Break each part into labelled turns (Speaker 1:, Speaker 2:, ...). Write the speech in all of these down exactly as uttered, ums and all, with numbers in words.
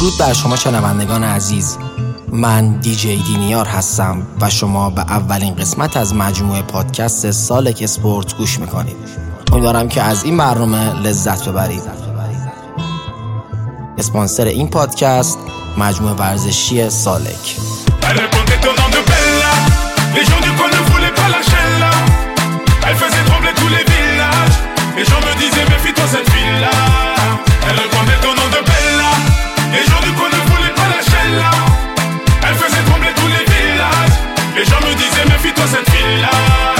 Speaker 1: درود بر شما شنوندگان عزیز. من دی جی دینیار هستم و شما به اولین قسمت از مجموعه پادکست سالک اسپورت گوش میکنید. امیدوارم که از این برنامه لذت ببرید. اسپانسر این پادکست مجموعه ورزشی سالک.
Speaker 2: Les gens me disaient méfie-toi cette fille-là. Elle répondait ton nom de Bella. Les gens du coin ne voulaient pas lâcher là. Elle faisait trembler tous les villages. Les gens me disaient méfie-toi cette fille-là.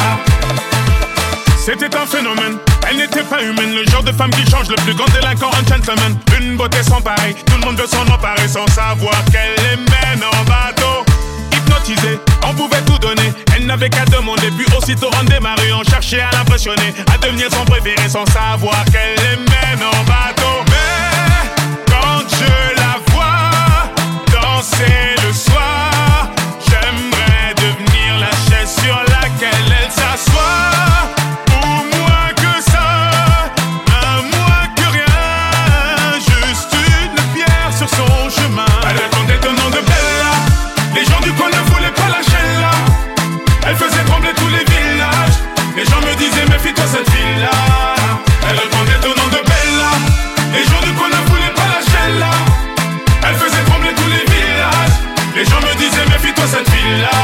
Speaker 2: C'était un phénomène, elle n'était pas humaine. Le genre de femme qui change le plus grand délinquant en gentleman. Une beauté sans pareil, tout le monde veut s'en emparer sans savoir qu'elle les mène en bateau. Hypnotisée, on pouvait tout donner. Elle n'avait qu'à demander, puis aussitôt on démarrait. On cherchait à l'impressionner, à devenir son préféré sans savoir qu'elle les mène en bateau. Mais quand je la vois danser le soir, j'aimerais devenir la chaise sur laquelle elle s'assoit. Ou moins que ça, un moins que rien, juste une pierre sur son chemin. Elle répondait au nom de Bella. Les gens du coin ne voulaient pas lâcher là. Elle faisait trembler tous les villages. Les gens me disaient méfie-toi cette fille-là. Elle répondait au nom de Bella. Les gens du coin ne voulaient pas lâcher là. Elle faisait trembler tous les villages. Les gens me disaient méfie-toi cette fille-là.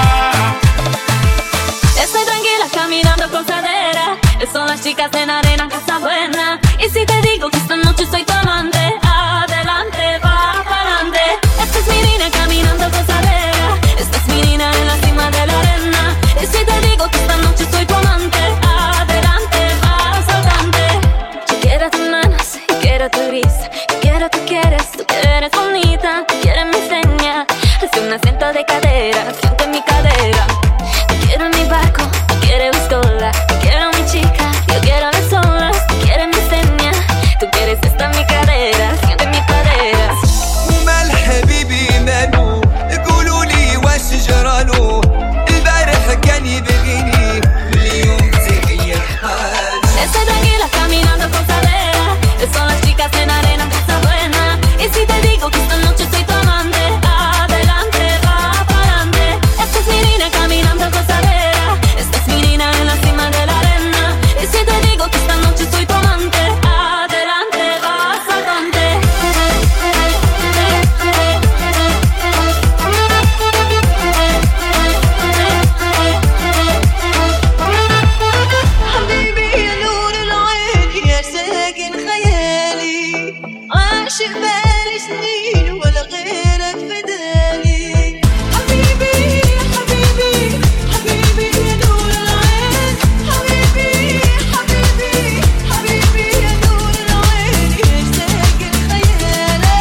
Speaker 3: Estoy tranquila caminando con cadera. Son las chicas en arena, casa buena. Y si te digo que esta noche soy tu amante, adelante, va pa'lante. Esta es mi niña caminando con cadera. Esta es mi niña en la cima de la arena. Y si te digo que esta noche soy tu amante, adelante, va saltante. Yo quiero tus manos, yo quiero tu risa. Yo quiero tú quieres, tú que eres bonita. Tú quieres mi seña, hace un acento de cadera, frente a mi cadera. Yo quiero mi barco, tú quieres buscola. Yo quiero mi chica, yo quiero las olas. Tú quieres mi seña, tú quieres esta mi cadera, siente mi cadera.
Speaker 4: ومال حبيبي مالو يقولوا لي واش جرالو البارح كان يبغيني اليوم تغير حال.
Speaker 3: Estoy tranquila caminando con cadera. Son las chicas en arena, casa buena. Y si te digo que esta noche soy tu amante, adelante, va pa'lante. Esta es mi niña caminando con cadera. Esta es mi niña en la cima de la arena. Y si te digo que esta noche soy tu amante, adelante, va saltante.
Speaker 5: حبيبي يا نور العين يا ساكن خيالي عاشق بالي سنين ولا غيرك فداني. حبيبي حبيبي حبيبي يا نور العين. حبيبي حبيبي حبيبي يا نور العين يا ساكن خيالي.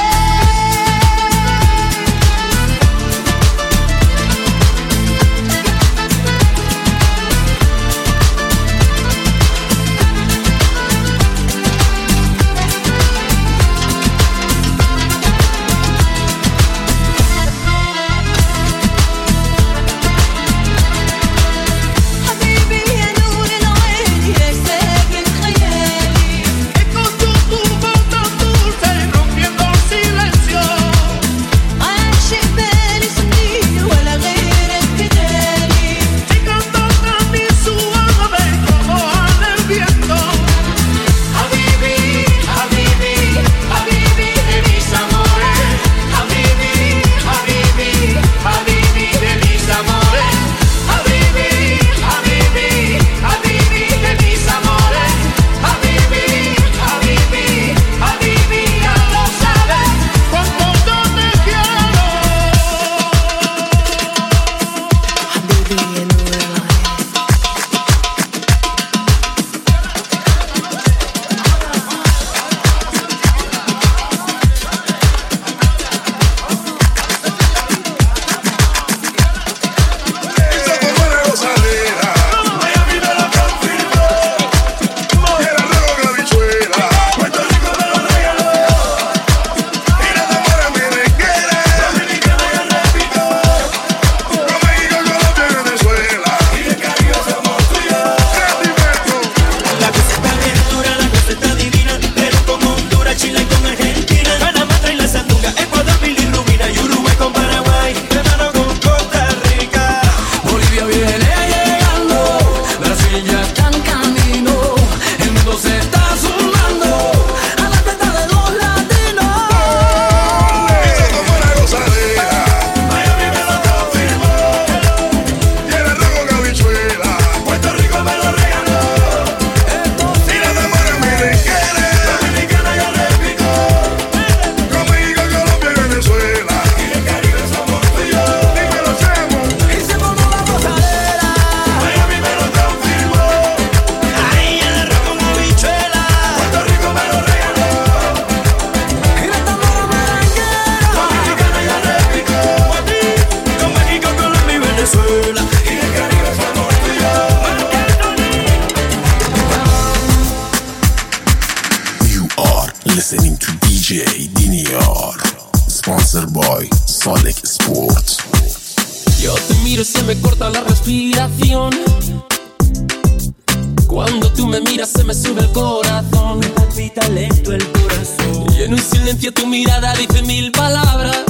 Speaker 6: D J Dinior, sponsor by Solek Sport.
Speaker 7: Yo te miro y se me corta la respiración. Cuando tú me miras se me sube el corazón. Me palpita lento el corazón. Y en un silencio tu mirada dice mil palabras.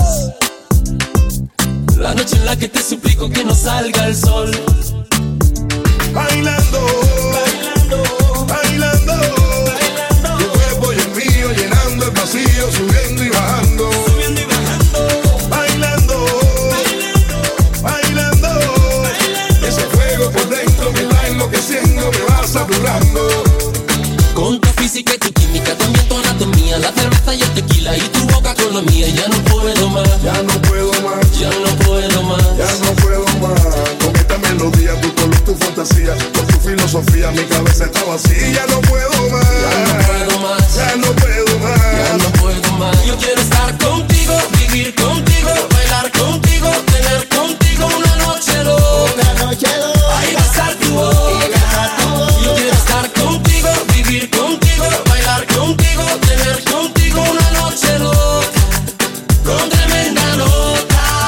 Speaker 7: La noche en la que te suplico que no salga el sol.
Speaker 8: Bailando, bailando, bailando, bailando. Tu cuerpo y el mío llenando el vacío, subiendo y bajando, subiendo y bajando. Bailando, bailando, bailando, bailando. Ese fuego por dentro me va enloqueciendo, me va saturando.
Speaker 7: Con tu física y tu química, también tu anatomía, la cerveza y el tequila y tu boca con la mía. Ya no puedo más,
Speaker 8: ya no puedo más,
Speaker 7: ya no puedo más,
Speaker 8: ya no puedo más. Con esta melodía, tu color, tu fantasía, con tu filosofía, mi cabeza está vacía. Ya no puedo más,
Speaker 7: ya no puedo más,
Speaker 8: ya no puedo más,
Speaker 7: ya no puedo más. Yo quiero estar contigo, vivir contigo, bailar contigo, tener contigo una noche loca, una noche loca. Ahí besar tu boca. Yo quiero estar contigo, vivir contigo, bailar contigo, tener contigo una noche loca, con tremenda nota.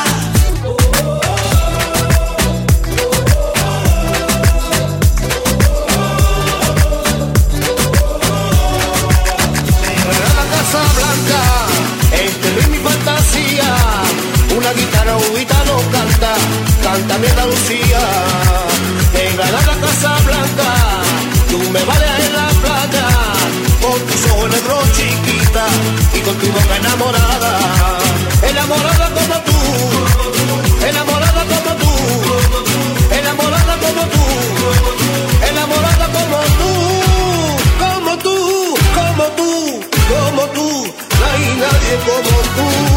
Speaker 9: Una guitarra ubita no canta, canta mi Andalucía. En Granada, Casa Blanca, tú me vales en la playa, con tus ojos negros chiquita y con tu boca enamorada. Enamorada como tú, enamorada como tú, enamorada como tú, enamorada como tú, como tú, como tú, como tú, no hay nadie como tú.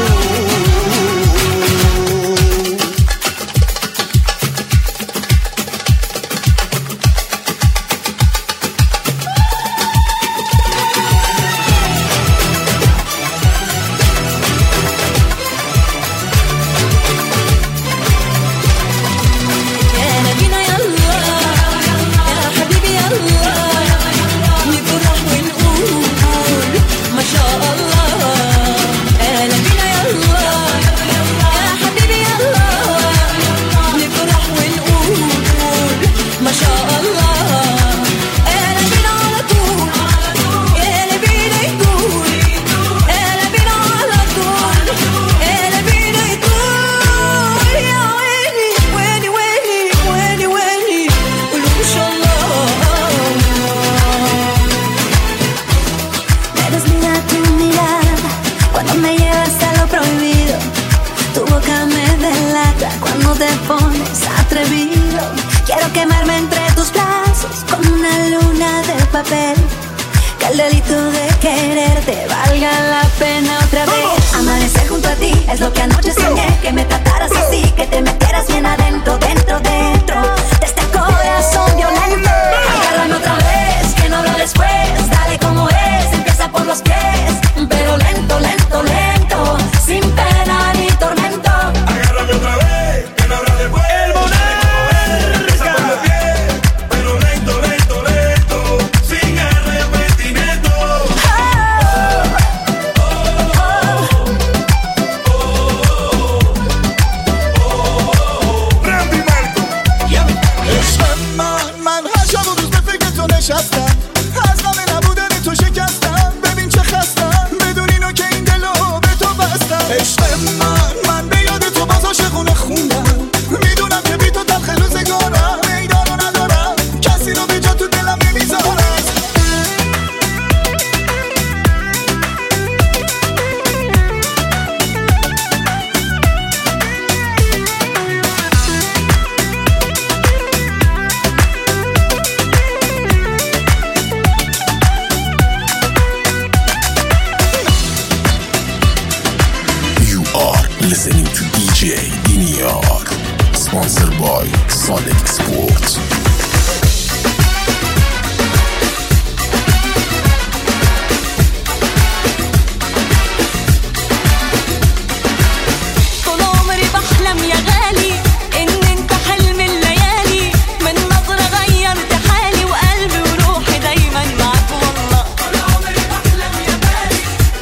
Speaker 3: Que el delito de quererte valga la pena otra vez. Amanecer junto a ti es lo que anoche soñé. Que me trataras así, que te metieras bien adentro, dentro, dentro de este corazón violento. Agárrame otra vez, que no hablo después. Dale como es, empieza por los pies, pero lento, lento, lento, sin pena ni tormento.
Speaker 8: Agárrame otra vez, que no hablo después. El monarca, empieza por los pies, pero lento, lento, lento, sin arrepentimiento. Randy Marco.
Speaker 9: عشقم من من هر شب و روز به فکر تو نشستم، از غم نبودن تو شکستم. ببین چه خستم بدون اینو که این دلو به تو بستم. عشقم من من به یاد تو باز عاشقونه خوندم، میدونم که بی تو تلخ روزگارم، میدانو ندارم کسی رو به جا تو دلم نمیذارم.
Speaker 6: You are listening to D J Dinior, sponsored by Solek Sport.
Speaker 3: طول عمري بحلم يا غالي ان انت حلم الليالي، من نظرة غيرت حالي وقلبي وروحي دايما معاك والله. طول عمري بحلم يا غالي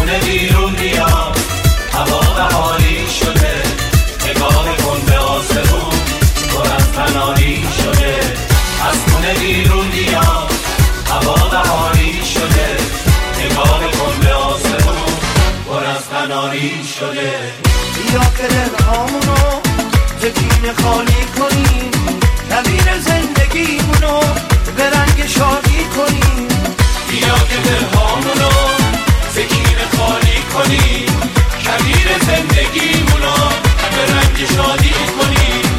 Speaker 10: خونه بیرون بیا هوا بهاری شده نگاه کن به آسمون پر از تنهایی شده از خونه بیرون بیا هوا بهاری شده نگاه کن به آسمون پر از تنهایی شده
Speaker 9: بیا که دلهامونو زکین خالی کنیم نبیر زندگیمونو به رنگ شادی کنیم
Speaker 10: بیا که دلهامونو زکین خالی کنیم کبیر زندگیمونو به رنگ شادی کنیم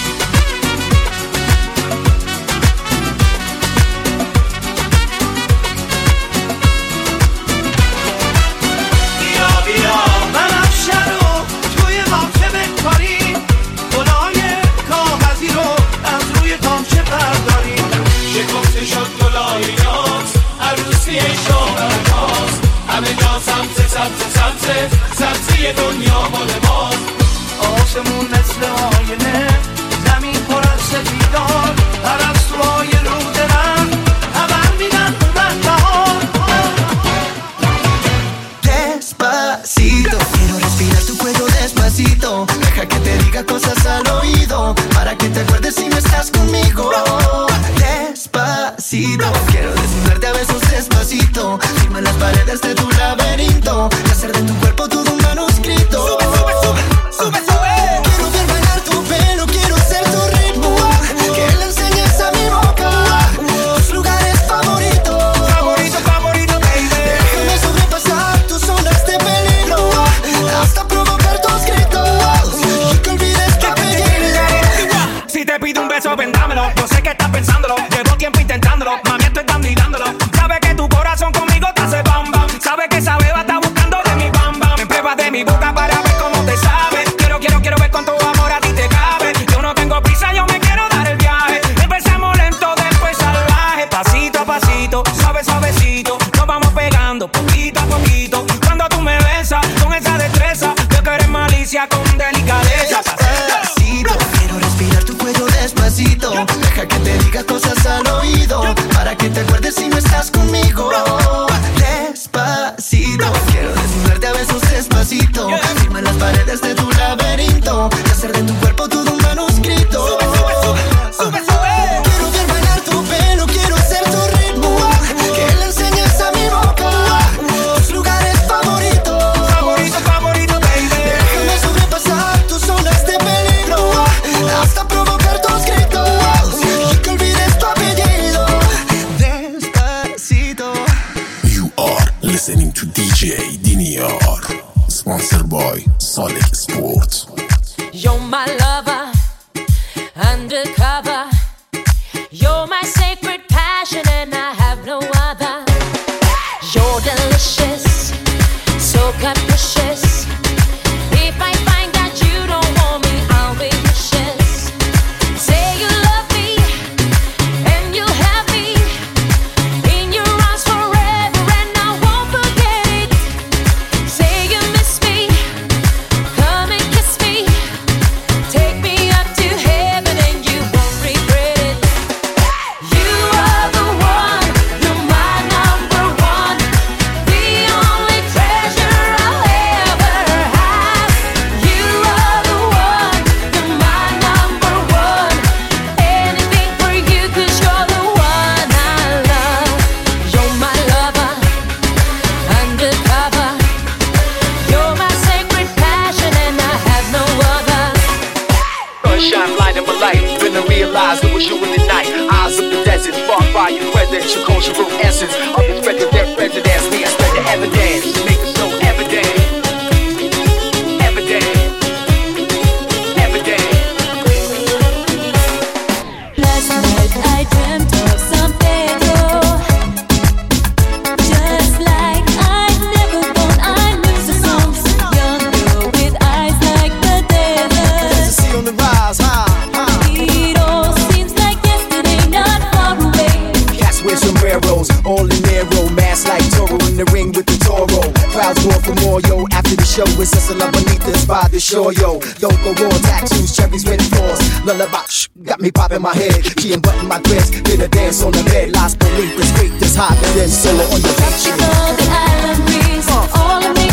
Speaker 9: بیا بیا بنفشه رو توی ماچه بکاریم گلای کاغذی رو از روی تامچه برداریم
Speaker 10: شکفته شد گلای ناز عروسی شاهرناز همه جا سبزه سبزه سبزه سبزی دنیا مال ماست
Speaker 9: آسمون مثل آینه زمین پر از سفیدان پرستوهای رو درم خبر میدن من بهار
Speaker 4: Despacito, quiero respirar tu cuello despacito. Deja que te diga cosas al oído para que te acuerdes si no estás conmigo. Despacito, quiero desnudarte a besos despacito. Firma las paredes de tu laberinto y hacer de tu cuerpo todo un manuscrito. Sube, sube, sube, sube, sube. Quiero ver bailar tu pelo, quiero ser tu ritmo. Que le enseñes a mi boca tus lugares favoritos.
Speaker 9: Favorito, favorito, baby.
Speaker 4: Déjame sobrepasar tus zonas de peligro hasta provocar tus gritos y que olvides tu apellido.
Speaker 9: Si te pido un beso, vendámelo. Yo sé que estás pensándolo. Llevo tiempo intentándolo. Mami, estoy tan mirándolo. Sabe que tu corazón conmigo te hace bam bam. Sabe que esa beba está buscando de mi bam bam. Me pruebas de mi boca para ver cómo te sabe. Quiero, quiero, quiero ver cuánto amor a ti te cabe. Yo no tengo prisa, yo me quiero dar el viaje. Empezamos lento, después salvaje. Pasito a pasito, suave, suavecito. Nos vamos pegando poquito a poquito. Cuando tú me besas con esa destreza, yo que eres malicia con delicadeza.
Speaker 4: Despacito, quiero respirar tu cuello despacito. Deja que te diga cosas al oído para que te acuerdes si no estás conmigo. Despacito, quiero desnudarte a besos despacito. Firma las paredes de tu laberinto y hacer de tu cuerpo todo un manuscrito. Sube, sube, sube, sube, sube. Quiero ver bailar tu pelo, quiero ser tu ritmo. Que le enseñes a mi boca tus lugares favoritos.
Speaker 9: Favorito, favorito, baby.
Speaker 4: Déjame sobrepasar tus zonas de peligro hasta provocar tus gritos y que olvides tu apellido. Despacito.
Speaker 6: You are listening to D J Dinior, sponsored by Solid Sport.
Speaker 3: You're my lover, undercover. You're my sacred passion and I have no other. You're delicious, so capricious. If I find that you don't want me, I'll be vicious. Say you love me and you'll have me in your arms forever and I won't forget it. Say you miss me, come and kiss me. Take me up to heaven and you won't regret it. You are the one, you're my number one. The only treasure I'll ever have. You are the one, you're my number one. Anything for you 'cause you're the one I love. You're my lover, undercover. You're my sacred passion and I have no other.
Speaker 11: Sunshine, light in my life. Then I realized it was you in the night. Eyes of the desert, sparked by your presence, your cultural essence. Unexpected death presidents, me, I spread the evidence. Make it so evident. Evident. Evident.
Speaker 3: Last night I dreamt of something more. Just like I'd never known. I knew the songs. Young girl with eyes like the desert.
Speaker 9: See on the rise, high, high.
Speaker 3: It all seems like yesterday, not far away.
Speaker 11: Cats wear sombreros, all in their row. Mask like Toro in the ring with the Toro. Crowds going for more, yo. After the show, it's just a love beneath us by the shore, yo. Don't go raw, tattoos, cherries, red floors. Lullaby, shh, got me popping my head. Key and button my dress, did a dance on the bed. Lost belief, the street is hot, and then solo on the beach.
Speaker 3: Tropical, the island breeze. All of me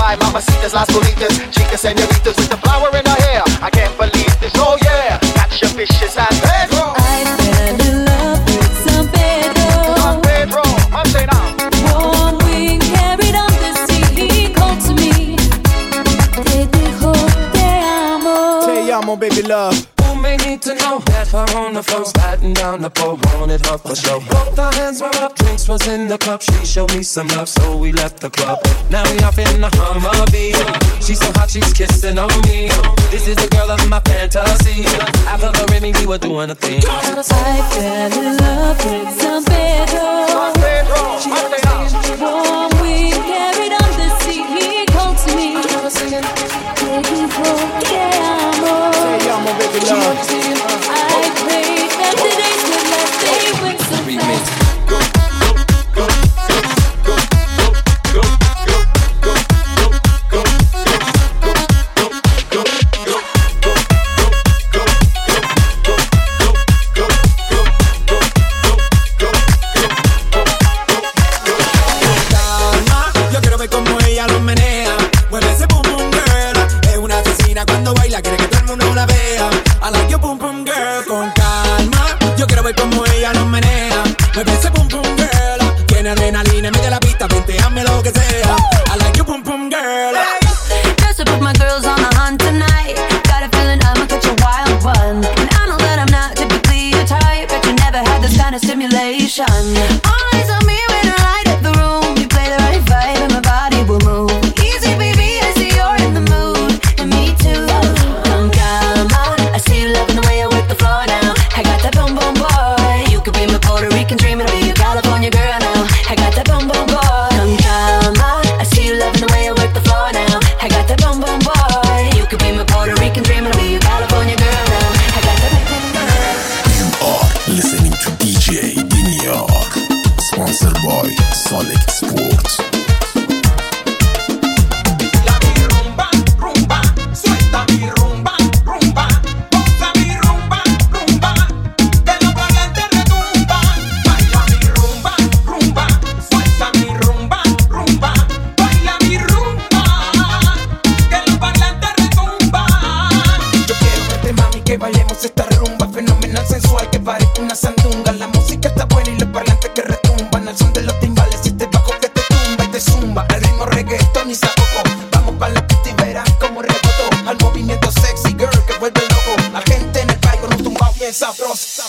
Speaker 9: Ay, mamacitas, las bonitas, chicas, señoritas with the flower in her hair. I can't believe this, oh yeah. Got your vicious San Pedro.
Speaker 3: I fell in love with San Pedro.
Speaker 9: San Pedro, I'm saying now.
Speaker 3: One wing carried on the sea, he called to me. Te dijo, te amo.
Speaker 11: Te amo, baby love.
Speaker 7: May need to know that her on the floor, batting down the pole, wanted her for show. Both our hands were up, drinks was in the cup. She showed me some love, so we left the club. Now we off in the Humvee. She's so hot, she's kissing on me. This is the girl of my fantasy. After the Remy, we were doing a thing.
Speaker 3: I fell in love with San Pedro.
Speaker 9: San Pedro, I'm saying now.
Speaker 3: One wing carried on the sea, he called to me. Te dijo, te amo.
Speaker 11: Te amo, baby love.
Speaker 3: I prayed that the days would last, they went so fast.
Speaker 12: Yo quiero ver cómo ella lo menea. Mueve ese boom boom girl. Es una asesina cuando baila, quiere que todo el mundo la vea. I like your boom boom girl. Con calma, yo quiero ver cómo ella lo menea. Mueve ese boom boom girl. Tiene adrenalina en medio de la pista, venteame lo que sea. I like your boom boom girl.
Speaker 3: Just to put my girls on the hunt tonight. Got a feeling I'ma catch a wild one. And I know that I'm not typically your type, but you never had this kind of stimulation. Eyes on me when I light up the room. You play the right vibe and my body will move. Easy baby, I see you're in the mood. And me too. Con calma, I see you loving the way I work the floor now. I got that boom boom boy. You could be my Puerto Rican dream and I'll be your California girl now. I got that boom boom boy. Con calma, I see you loving the way I work the floor now. I got that boom boom boy. You could be my Puerto Rican dream and I'll be your California girl now. I got that boom boom boy.
Speaker 6: You are listening to D J Dinior, sponsored by Solid Sports.
Speaker 12: La mi rumba, rumba, suelta mi rumba, rumba, goza mi rumba, rumba, que los parlantes retumban. Baila mi rumba, rumba, suelta mi rumba, rumba, baila mi rumba, que los parlantes retumban. Yo quiero verte mami que bailemos esta rumba fenomenal sensual que parece una sandunga. La música está buena y los parlantes que retumban al son de los timbales y este bajo que te tumba y te zumba al ritmo reggaetón y sacoco. Vamos pa' la pista y verás como rebotó al movimiento sexy girl que vuelve loco. La gente en el baile con un tumbao bien sabroso.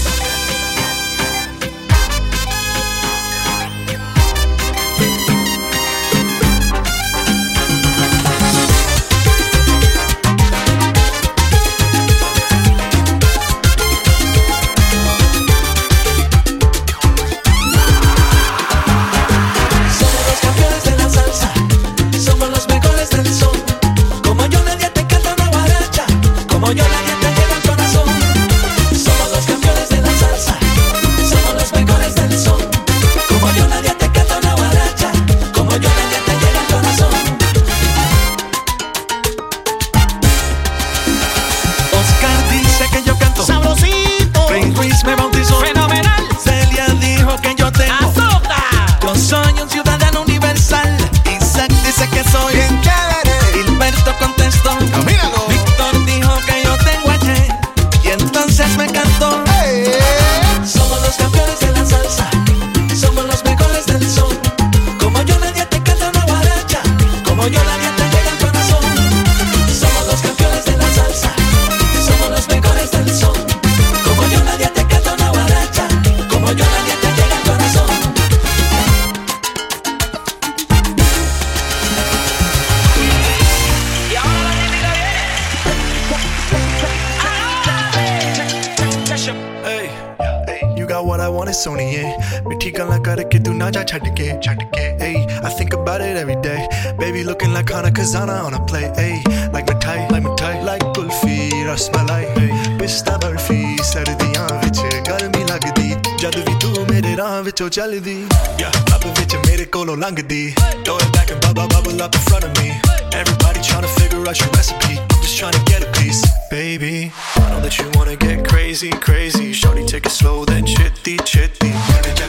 Speaker 12: Somos los campeones de la salsa, somos los mejores del son. Como yo nadie te canta una guaracha, como yo nadie te llega al corazón. Somos los campeones de la salsa, somos los mejores del son. Como yo nadie te canta una guaracha, como yo nadie te llega al corazón. Oscar dice que yo canto sabrosito. Rey Ruiz me bautizó fenomenal. Celia dijo que yo tengo yo soy un ciudadano universal. Isaac dice que soy bien chévere. Gilberto contestó, míralo. Víctor dijo que yo tengo H y entonces me cantó. Hey. Somos los campeones de la salsa, somos los mejores del son. Como yo nadie te canta una guaracha, como yo nadie te llega al corazón. Somos los campeones de la salsa, somos los mejores del son. Como yo nadie te canta una guaracha, como yo nadie te llega al corazón.
Speaker 13: Hey, you got what I want, it's Sony, yeah. मिठी गल्ला करके तू ना जा छड़ के, छड़ के. Hey, I think about it every day. Baby looking like Hana Kazana on a plate. Hey, like mithai, like mithai, like kulfi, rasmalai. Hey, pista barfi, sardiyan vich garmi lagdi. Jad vi tu mere raah vichon chaldi. Yeah, lab vich mere kolo langdi. Throw it back and bubble bubble up in front of me. Everybody trying to figure out your recipe. I'm just trying to get a piece, baby. I know that you wanna get crazy, crazy. Shorty, take it slow, then chitty, chitty.